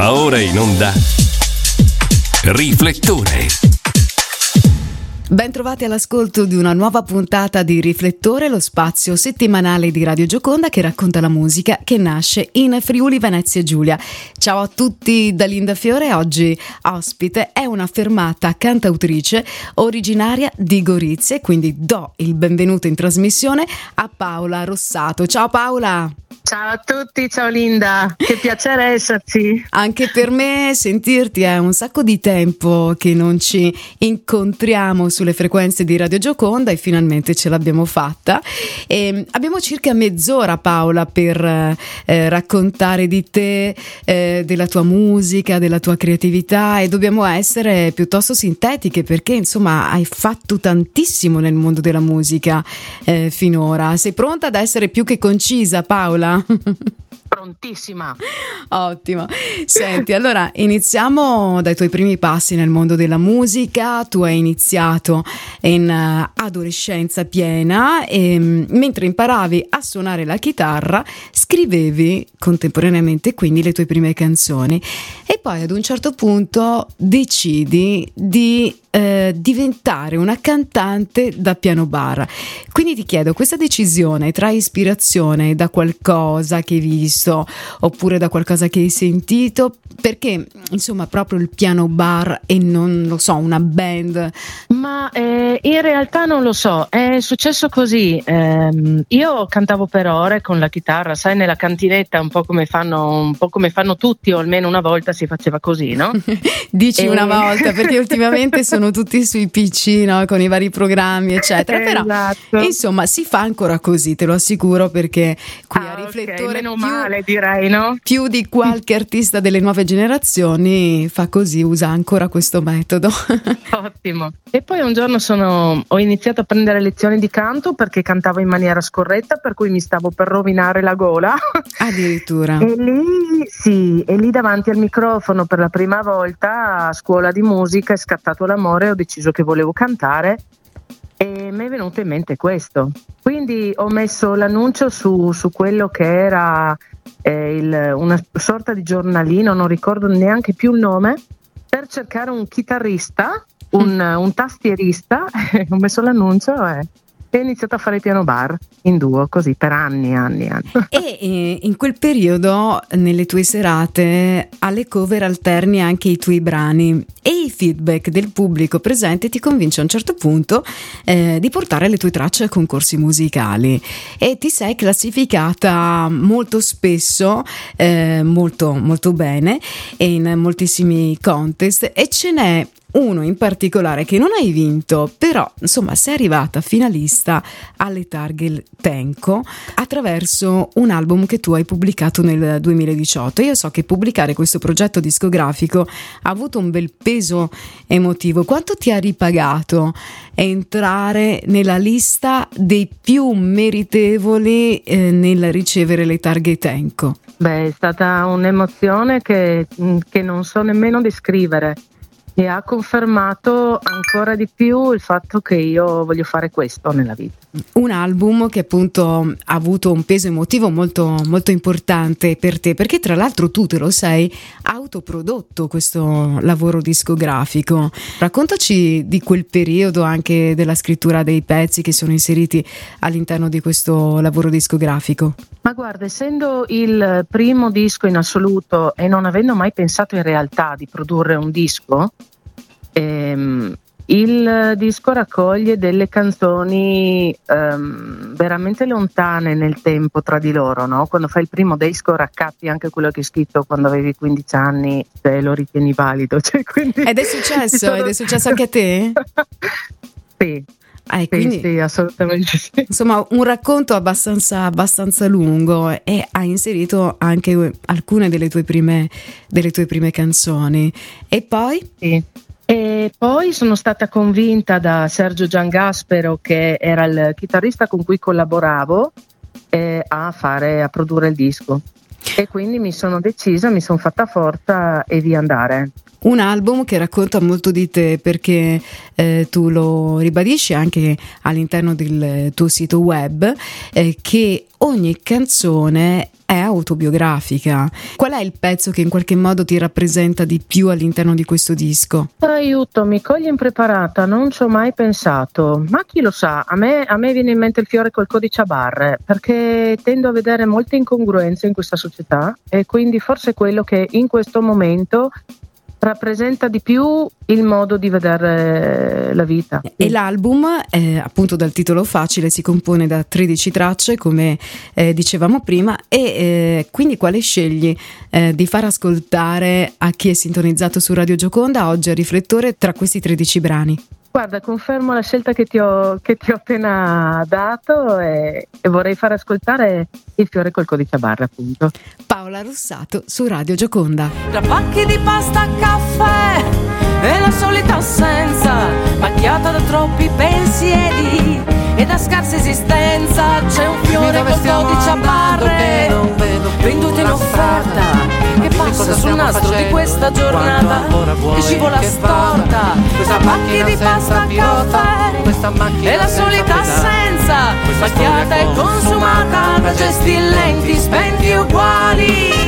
Va ora in onda Riflettore. Ben trovati all'ascolto di una nuova puntata di Riflettore, lo spazio settimanale di Radio Gioconda che racconta la musica che nasce in Friuli Venezia Giulia. Ciao a tutti da Linda Fiore, oggi ospite è una fermata cantautrice originaria di Gorizia, quindi do il benvenuto in trasmissione a Paola Rossato. Ciao Paola! Ciao a tutti, ciao Linda, che piacere esserci. Anche per me sentirti, è un sacco di tempo che non ci incontriamo sulle frequenze di Radio Gioconda e finalmente ce l'abbiamo fatta. E abbiamo circa mezz'ora, Paola, per raccontare di te, della tua musica, della tua creatività, e dobbiamo essere piuttosto sintetiche perché insomma hai fatto tantissimo nel mondo della musica finora. Sei pronta ad essere più che concisa, Paola? Prontissima. Ottimo. Senti, allora iniziamo dai tuoi primi passi nel mondo della musica. Tu hai iniziato in adolescenza piena e mentre imparavi a suonare la chitarra scrivevi contemporaneamente quindi le tue prime canzoni e poi ad un certo punto decidi di diventare una cantante da piano bar. Quindi ti chiedo, questa decisione trae ispirazione da qualcosa che hai visto oppure da qualcosa che hai sentito? Perché insomma proprio il piano bar e non lo so, una band? Ma in realtà non lo so, è successo così. Io cantavo per ore con la chitarra, sai, nella cantinetta, un po' come fanno tutti, o almeno una volta si faceva così, no? Dici una volta, perché ultimamente sono tutti sui PC, no? Con i vari programmi eccetera, però esatto. Insomma si fa ancora così, te lo assicuro, perché qui a Riflettore okay, meno male, direi, no? Più di qualche artista delle nuove generazioni fa così, usa ancora questo metodo. Ottimo. E poi un giorno ho iniziato a prendere lezioni di canto perché cantavo in maniera scorretta, per cui mi stavo per rovinare la gola. Addirittura. E lì davanti al microfono per la prima volta a scuola di musica è scattato l'amore, ho deciso che volevo cantare e mi è venuto in mente questo. Quindi ho messo l'annuncio su quello che era una sorta di giornalino, non ricordo neanche più il nome, per cercare un chitarrista, un tastierista. Ho messo l'annuncio e ho iniziato a fare il piano bar in duo, così per anni. E in quel periodo, nelle tue serate, alle cover alterni anche i tuoi brani e il feedback del pubblico presente ti convince a un certo punto di portare le tue tracce a concorsi musicali e ti sei classificata molto spesso, molto, molto bene, in moltissimi contest, e ce n'è uno in particolare che non hai vinto, però insomma sei arrivata finalista alle targhe Tenco attraverso un album che tu hai pubblicato nel 2018. Io so che pubblicare questo progetto discografico ha avuto un bel peso emotivo. Quanto ti ha ripagato entrare nella lista dei più meritevoli nel ricevere le targhe Tenco? Beh, è stata un'emozione che non so nemmeno descrivere. E ha confermato ancora di più il fatto che io voglio fare questo nella vita. Un album che appunto ha avuto un peso emotivo molto, molto importante per te, perché tra l'altro tu te lo sei autoprodotto questo lavoro discografico. Raccontaci di quel periodo, anche della scrittura dei pezzi che sono inseriti all'interno di questo lavoro discografico. Ma guarda, essendo il primo disco in assoluto e non avendo mai pensato in realtà di produrre un disco, il disco raccoglie delle canzoni veramente lontane nel tempo tra di loro, no? Quando fai il primo disco raccappi anche quello che hai scritto quando avevi 15 anni, se lo ritieni valido. Cioè, quindi Ed è successo anche a te? Sì. Quindi, sì, assolutamente sì. Insomma, un racconto abbastanza lungo, e hai inserito anche alcune delle tue prime canzoni. E poi? Sì. E poi sono stata convinta da Sergio Giangaspero, che era il chitarrista con cui collaboravo, a produrre il disco. E quindi mi sono fatta forza e di andare. Un album che racconta molto di te, perché tu lo ribadisci anche all'interno del tuo sito web, che ogni canzone è autobiografica. Qual è il pezzo che in qualche modo ti rappresenta di più all'interno di questo disco? Aiuto, mi cogli impreparata, non ci ho mai pensato, ma chi lo sa, a me viene in mente il fiore col codice a barre, perché tendo a vedere molte incongruenze in questa società e quindi forse quello che in questo momento rappresenta di più il modo di vedere la vita. E l'album, appunto dal titolo facile, si compone da 13 tracce, come dicevamo prima, e quindi quale scegli di far ascoltare a chi è sintonizzato su Radio Gioconda oggi a Riflettore tra questi 13 brani? Guarda, confermo la scelta che ti ho appena dato e vorrei far ascoltare il fiore col codice a barre, appunto. Paola Rossato su Radio Gioconda. Tra pacchi di pasta, caffè e la solita assenza, macchiata da troppi pensieri e da scarsa esistenza. C'è un fiore col codice a barre venduto in offerta, che passa sul nastro di questa giornata e scivola storta. Tra pacchi di pasta, caffè e la solita assenza, macchiata e consumata da gesti lenti, spenti uguali.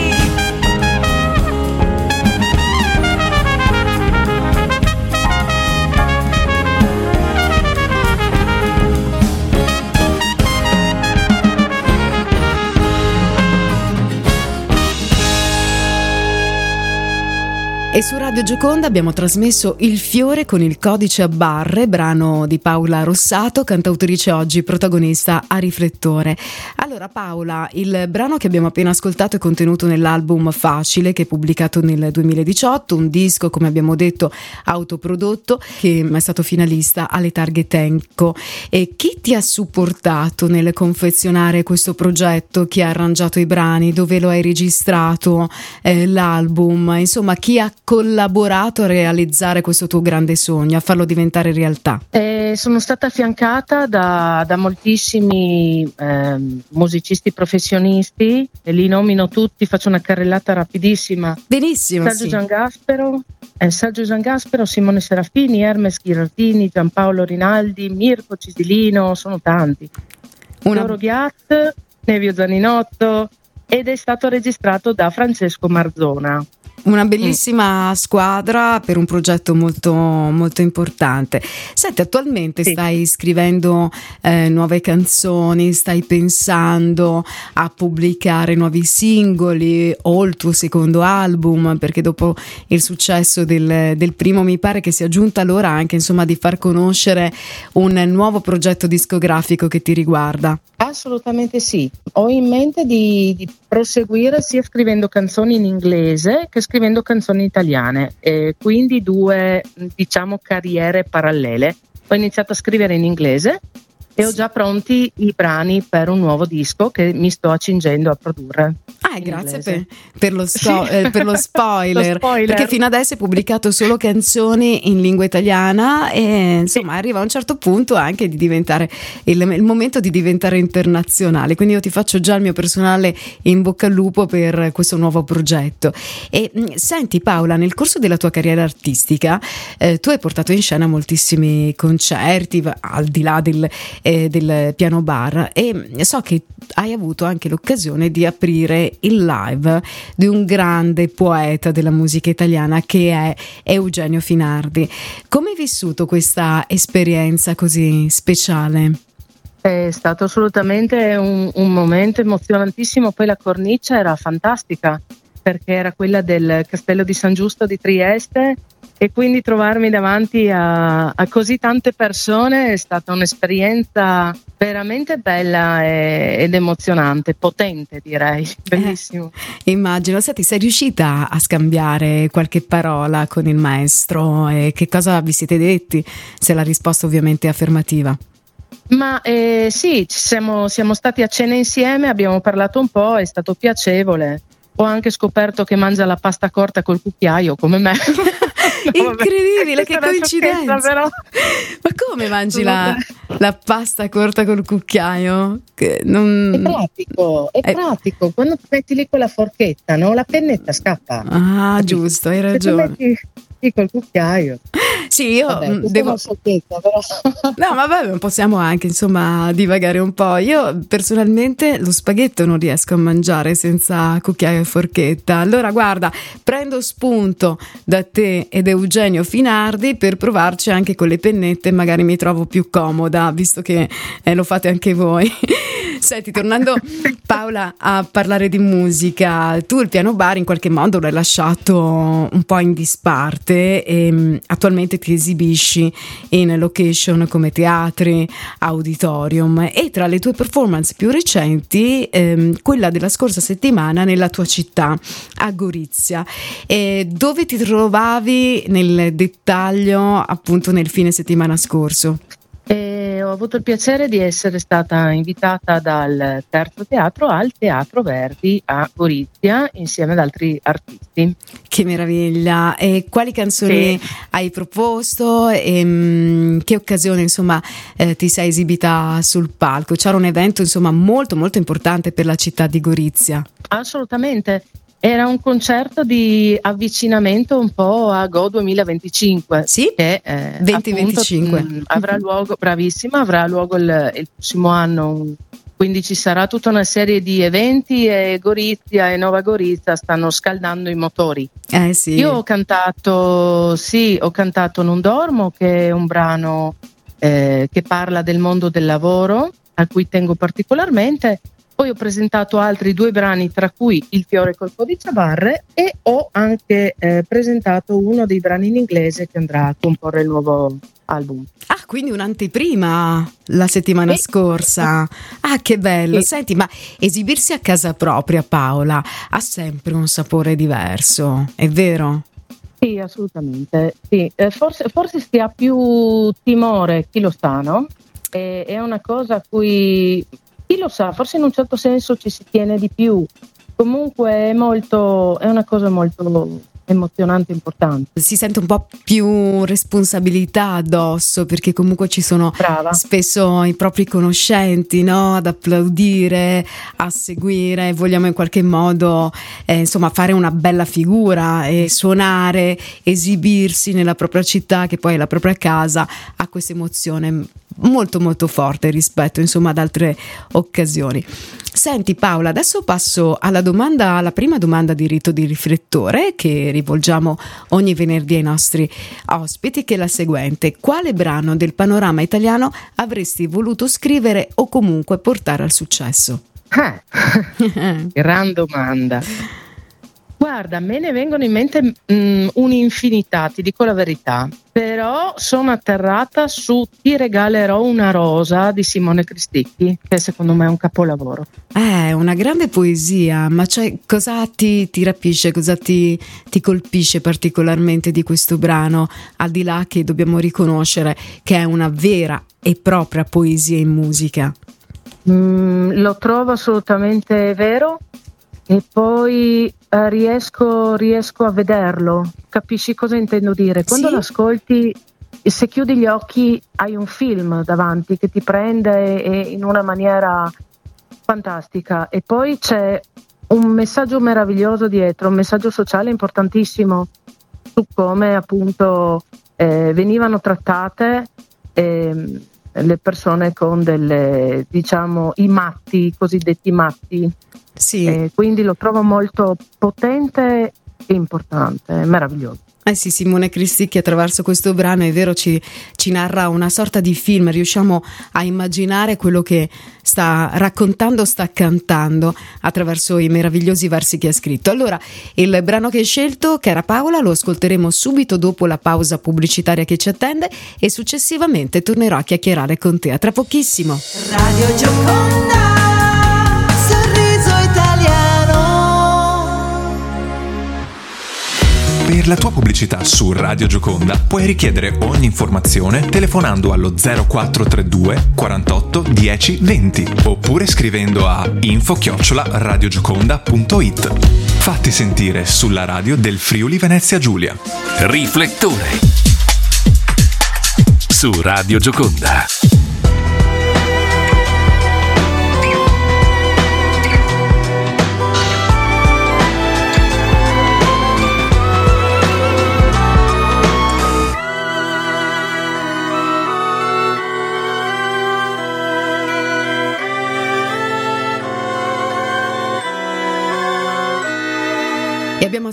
E su Radio Gioconda abbiamo trasmesso Il fiore con il codice a barre, brano di Paola Rossato, cantautrice oggi protagonista a Riflettore. Allora Paola, il brano che abbiamo appena ascoltato è contenuto nell'album Facile, che è pubblicato nel 2018, un disco, come abbiamo detto, autoprodotto, che è stato finalista alle Targhe Tenco. E chi ti ha supportato nel confezionare questo progetto? Chi ha arrangiato i brani? Dove lo hai registrato l'album? Insomma, chi ha collaborato a realizzare questo tuo grande sogno, a farlo diventare realtà? Sono stata affiancata da moltissimi musicisti professionisti, e li nomino tutti, faccio una carrellata rapidissima. Benissimo. Sergio Giangaspero, Simone Serafini, Hermes Ghirardini, Giampaolo Rinaldi, Mirko Cisilino, sono tanti. Loro Ghiat, Nevio Zaninotto, ed è stato registrato da Francesco Marzona. Una bellissima squadra per un progetto molto, molto importante. Senti, attualmente stai scrivendo nuove canzoni, stai pensando a pubblicare nuovi singoli o il tuo secondo album, perché dopo il successo del primo mi pare che sia giunta l'ora anche, insomma, di far conoscere un nuovo progetto discografico che ti riguarda. Assolutamente sì, ho in mente di proseguire sia scrivendo canzoni in inglese che scrivendo canzoni italiane, quindi due, diciamo, carriere parallele. Ho iniziato a scrivere in inglese e ho già pronti i brani per un nuovo disco che mi sto accingendo a produrre. Grazie per lo spoiler, perché fino adesso hai pubblicato solo canzoni in lingua italiana e insomma arriva a un certo punto anche di diventare il momento di diventare internazionale, quindi io ti faccio già il mio personale in bocca al lupo per questo nuovo progetto. E senti Paola, nel corso della tua carriera artistica tu hai portato in scena moltissimi concerti al di là del piano bar, e so che hai avuto anche l'occasione di aprire il live di un grande poeta della musica italiana che è Eugenio Finardi. Come hai vissuto questa esperienza così speciale? È stato assolutamente un momento emozionantissimo, poi la cornice era fantastica perché era quella del Castello di San Giusto di Trieste, e quindi trovarmi davanti a così tante persone è stata un'esperienza veramente bella ed emozionante, potente direi, bellissimo. Immagino. Senti, sei riuscita a scambiare qualche parola con il maestro e che cosa vi siete detti? Se la risposta ovviamente è affermativa. Ma sì, siamo stati a cena insieme, abbiamo parlato un po', è stato piacevole. Ho anche scoperto che mangia la pasta corta col cucchiaio come me. Incredibile, che coincidenza! Però. Ma come mangi la pasta corta col cucchiaio? È pratico. Quando ti metti lì con la forchetta, no? La pennetta scappa. Ah, giusto, hai ragione. Se tu metti col cucchiaio. Sì, io devo... No, ma vabbè, possiamo anche insomma divagare un po'. Io personalmente lo spaghetto non riesco a mangiare senza cucchiaio e forchetta. Allora guarda, prendo spunto da te ed Eugenio Finardi per provarci anche con le pennette, magari mi trovo più comoda, visto che lo fate anche voi. Senti, tornando Paola a parlare di musica, tu il piano bar in qualche modo l'hai lasciato un po' in disparte e attualmente ti esibisci in location come teatri, auditorium, e tra le tue performance più recenti quella della scorsa settimana nella tua città, a Gorizia, dove ti trovavi nel dettaglio appunto nel fine settimana scorso. Ho avuto il piacere di essere stata invitata dal Terzo Teatro al Teatro Verdi a Gorizia insieme ad altri artisti. Che meraviglia! E quali canzoni hai proposto? E che occasione insomma ti sei esibita sul palco? C'era un evento insomma molto molto importante per la città di Gorizia. Assolutamente. Era un concerto di avvicinamento un po' a Go 2025. Sì, che 2025 avrà luogo, bravissima, avrà luogo il prossimo anno, quindi ci sarà tutta una serie di eventi e Gorizia e Nova Gorizia stanno scaldando i motori. Sì. Io ho cantato Non dormo, che è un brano che parla del mondo del lavoro, a cui tengo particolarmente. Poi ho presentato altri 2 brani, tra cui Il fiore col codice a barre, e ho anche presentato uno dei brani in inglese che andrà a comporre il nuovo album. Ah, quindi un'anteprima la settimana scorsa. Ah, che bello. Sì. Senti, ma esibirsi a casa propria, Paola, ha sempre un sapore diverso, è vero? Sì, assolutamente. Sì. Forse si ha più timore, chi lo sa, no? È una cosa a cui... Chi lo sa, forse in un certo senso ci si tiene di più. Comunque è una cosa molto emozionante e importante. Si sente un po' più responsabilità addosso, perché comunque ci sono spesso i propri conoscenti, no? Ad applaudire, a seguire, vogliamo in qualche modo insomma fare una bella figura e suonare, esibirsi nella propria città, che poi è la propria casa, ha questa emozione molto molto forte rispetto insomma ad altre occasioni. Senti Paola, adesso passo alla prima domanda di rito di riflettore che rivolgiamo ogni venerdì ai nostri ospiti, che è la seguente: quale brano del panorama italiano avresti voluto scrivere o comunque portare al successo? Gran domanda. Guarda, me ne vengono in mente un'infinità, ti dico la verità, però sono atterrata su Ti regalerò una rosa di Simone Cristicchi, che secondo me è un capolavoro. Una grande poesia, ma cosa ti rapisce, cosa ti colpisce particolarmente di questo brano, al di là che dobbiamo riconoscere che è una vera e propria poesia in musica? Lo trovo assolutamente vero. E poi riesco a vederlo, capisci cosa intendo dire? Quando sì. L'ascolti, se chiudi gli occhi hai un film davanti che ti prende in una maniera fantastica, e poi c'è un messaggio meraviglioso dietro, un messaggio sociale importantissimo su come appunto venivano trattate le persone con delle, diciamo, i matti, cosiddetti matti. Sì. Quindi lo trovo molto potente e importante, meraviglioso. Sì, Simone Cristicchi attraverso questo brano, è vero, ci narra una sorta di film, riusciamo a immaginare quello che sta raccontando, sta cantando attraverso i meravigliosi versi che ha scritto. Allora, il brano che hai scelto, cara Paola, lo ascolteremo subito dopo la pausa pubblicitaria che ci attende e successivamente tornerò a chiacchierare con te. A tra pochissimo. Radio Gioconda, sorriso italiano. Per la tua pubblicità su Radio Gioconda puoi richiedere ogni informazione telefonando allo 0432 48 10 20 oppure scrivendo a info@radiogioconda.it. Fatti sentire sulla radio del Friuli Venezia Giulia. Riflettore su Radio Gioconda.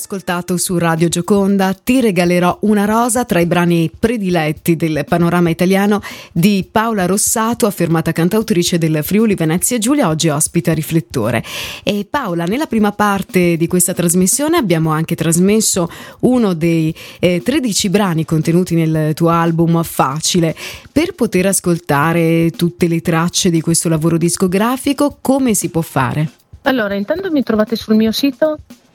ascoltato su Radio Gioconda, Ti regalerò una rosa, tra i brani prediletti del panorama italiano di Paola Rossato, affermata cantautrice del Friuli Venezia Giulia, oggi ospita Riflettore. E Paola, nella prima parte di questa trasmissione abbiamo anche trasmesso uno dei 13 brani contenuti nel tuo album Facile. Per poter ascoltare tutte le tracce di questo lavoro discografico, come si può fare? Allora, intanto mi trovate sul mio sito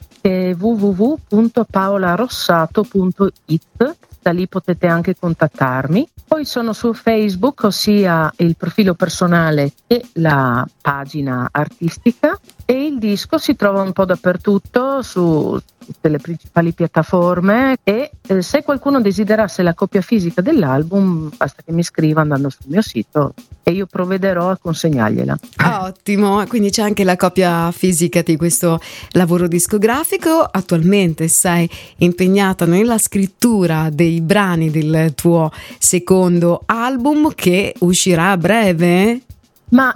www.paolarossato.it, da lì potete anche contattarmi. Poi sono su Facebook, ossia il profilo personale e la pagina artistica, e il disco si trova un po' dappertutto su tutte le principali piattaforme, e se qualcuno desiderasse la copia fisica dell'album basta che mi scriva andando sul mio sito e io provvederò a consegnargliela. Ottimo, quindi c'è anche la copia fisica di questo lavoro discografico. Attualmente sei impegnata nella scrittura dei brani del tuo secondo album che uscirà a breve? Ma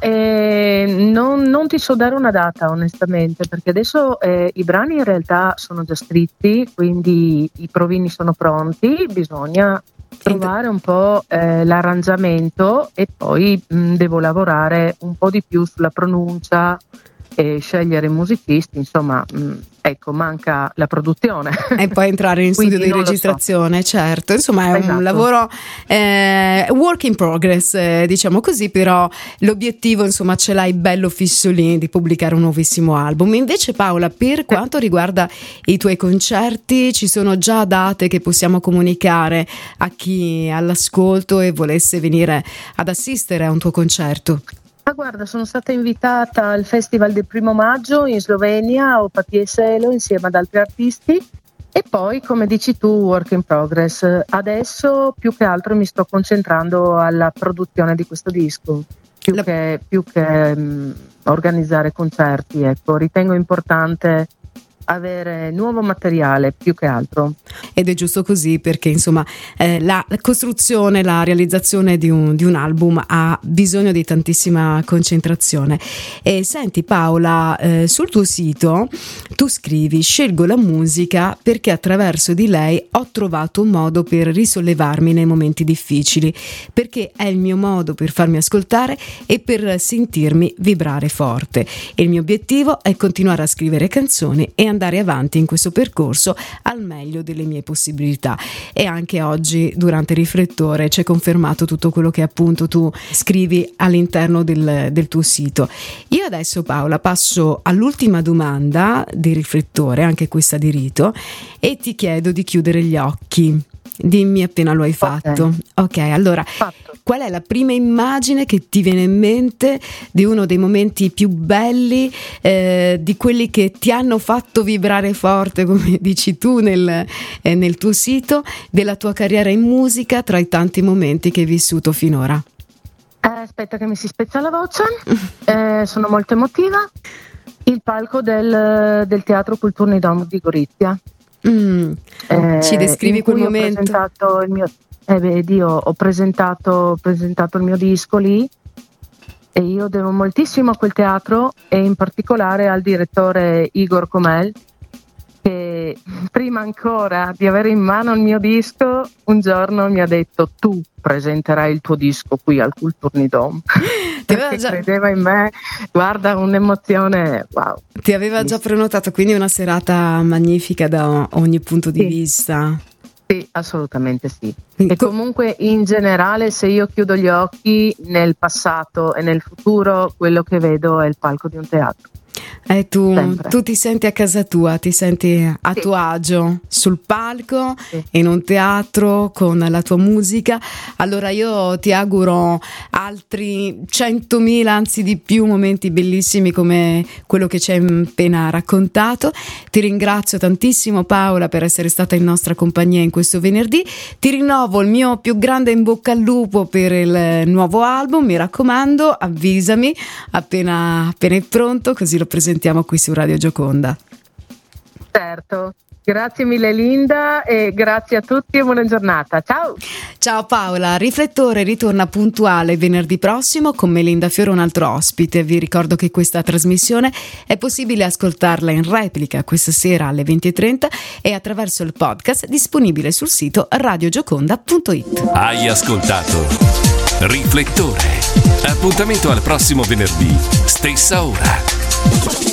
non ti so dare una data onestamente, perché adesso i brani in realtà sono già scritti, quindi i provini sono pronti, bisogna trovare un po' l'arrangiamento e poi devo lavorare un po' di più sulla pronuncia e scegliere i musicisti, insomma ecco, manca la produzione e poi entrare in studio di registrazione, certo, insomma è un lavoro work in progress, diciamo così, però l'obiettivo insomma ce l'hai bello fisso lì di pubblicare un nuovissimo album. Invece Paola, per quanto riguarda i tuoi concerti, ci sono già date che possiamo comunicare a chi è all'ascolto e volesse venire ad assistere a un tuo concerto? Guarda, sono stata invitata al festival del 1° maggio in Slovenia a Opatija Selo insieme ad altri artisti, e poi, come dici tu, work in progress. Adesso più che altro mi sto concentrando alla produzione di questo disco, più che organizzare concerti, ecco. Ritengo importante avere nuovo materiale più che altro, ed è giusto così, perché insomma la costruzione, la realizzazione di un album ha bisogno di tantissima concentrazione. E senti Paola, sul tuo sito tu scrivi: scelgo la musica perché attraverso di lei ho trovato un modo per risollevarmi nei momenti difficili, perché è il mio modo per farmi ascoltare e per sentirmi vibrare forte, e il mio obiettivo è continuare a scrivere canzoni e andare avanti in questo percorso al meglio delle mie possibilità. E anche oggi durante Riflettore c'è confermato tutto quello che appunto tu scrivi all'interno del tuo sito. Io adesso Paola passo all'ultima domanda di Riflettore, anche questa di rito, e ti chiedo di chiudere gli occhi. Dimmi appena lo hai fatto. Ok, allora qual è la prima immagine che ti viene in mente di uno dei momenti più belli, di quelli che ti hanno fatto vibrare forte, come dici tu nel tuo sito, della tua carriera in musica, tra i tanti momenti che hai vissuto finora? Aspetta che mi si spezza la voce, sono molto emotiva. Il palco del Teatro Kulturni-Dom di Gorizia. Ci descrivi quel momento? Ho presentato il mio disco lì, e io devo moltissimo a quel teatro, e in particolare al direttore Igor Comel, che prima ancora di avere in mano il mio disco un giorno mi ha detto: tu presenterai il tuo disco qui al Kulturni-Dom. Perché credeva in me. Guarda, un'emozione, wow. Ti aveva già prenotato, quindi una serata magnifica da ogni punto di vista. Sì, assolutamente sì. E comunque in generale, se io chiudo gli occhi, nel passato e nel futuro, quello che vedo è il palco di un teatro. Tu ti senti a casa tua, ti senti a tuo agio sul palco, in un teatro con la tua musica. Allora io ti auguro altri 100.000, anzi di più, momenti bellissimi come quello che ci hai appena raccontato. Ti ringrazio tantissimo Paola per essere stata in nostra compagnia in questo venerdì. Ti rinnovo il mio più grande in bocca al lupo per il nuovo album, mi raccomando, avvisami appena è pronto, così lo presentiamo qui su Radio Gioconda. Certo, Grazie mille Linda e grazie a tutti e buona giornata. Ciao. Ciao Paola, Riflettore ritorna puntuale venerdì prossimo con Melinda Fiore, un altro ospite. Vi ricordo che questa trasmissione è possibile ascoltarla in replica questa sera alle 20:30 e attraverso il podcast disponibile sul sito radiogioconda.it. Hai ascoltato Riflettore. Appuntamento al prossimo venerdì, stessa ora.